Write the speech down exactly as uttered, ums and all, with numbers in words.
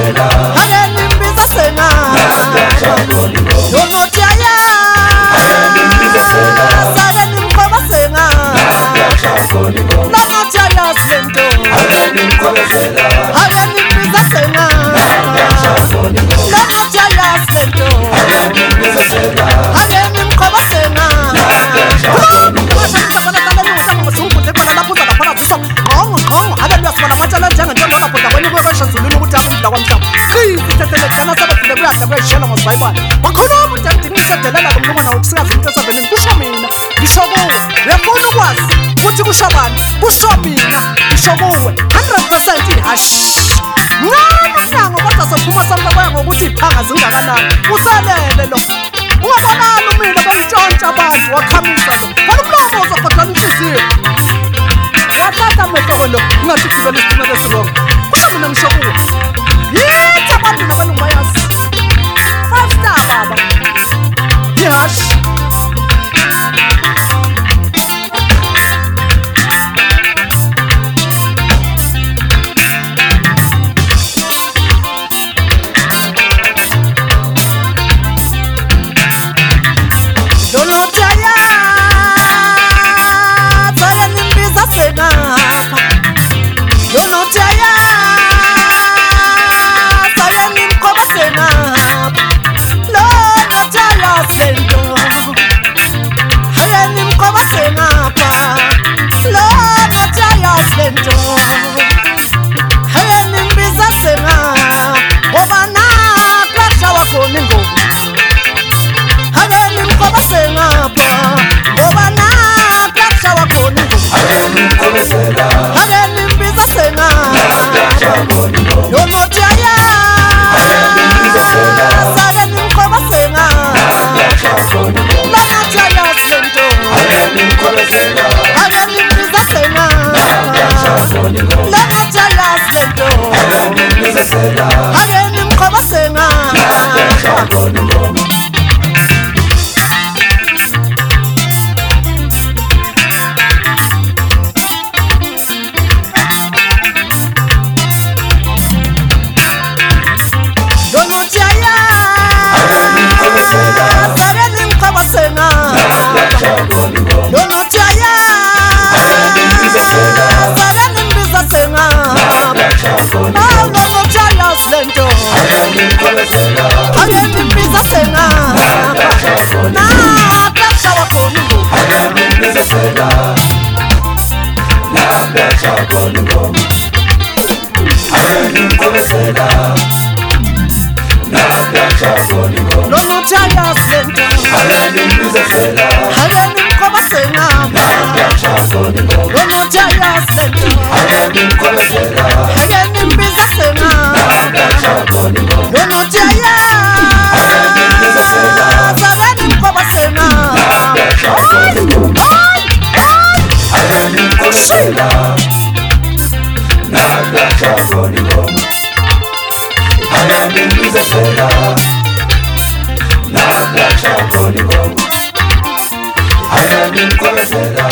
bakhuluma ukuthi ngisedelela lo mlungwana ukusikazi into esavele kusho mina ngisho kuwe uyafuna ukwazi ukuthi kusho bani kusho mina ngisho kuwe one hundred percent hash ngana ngana kodwa sophuma samla baya ngokuthi iphanga zingakanani uselele lo ungabonani mina bemtshontsha bazi wakhamisa lo balumlomo uzokhothana inhliziyo wathatha amehlo lo ngathi kuvela isitimela esirong kusho mina ngisho kuwe yithi abantu nabalungu bayazi five star baba yash I am in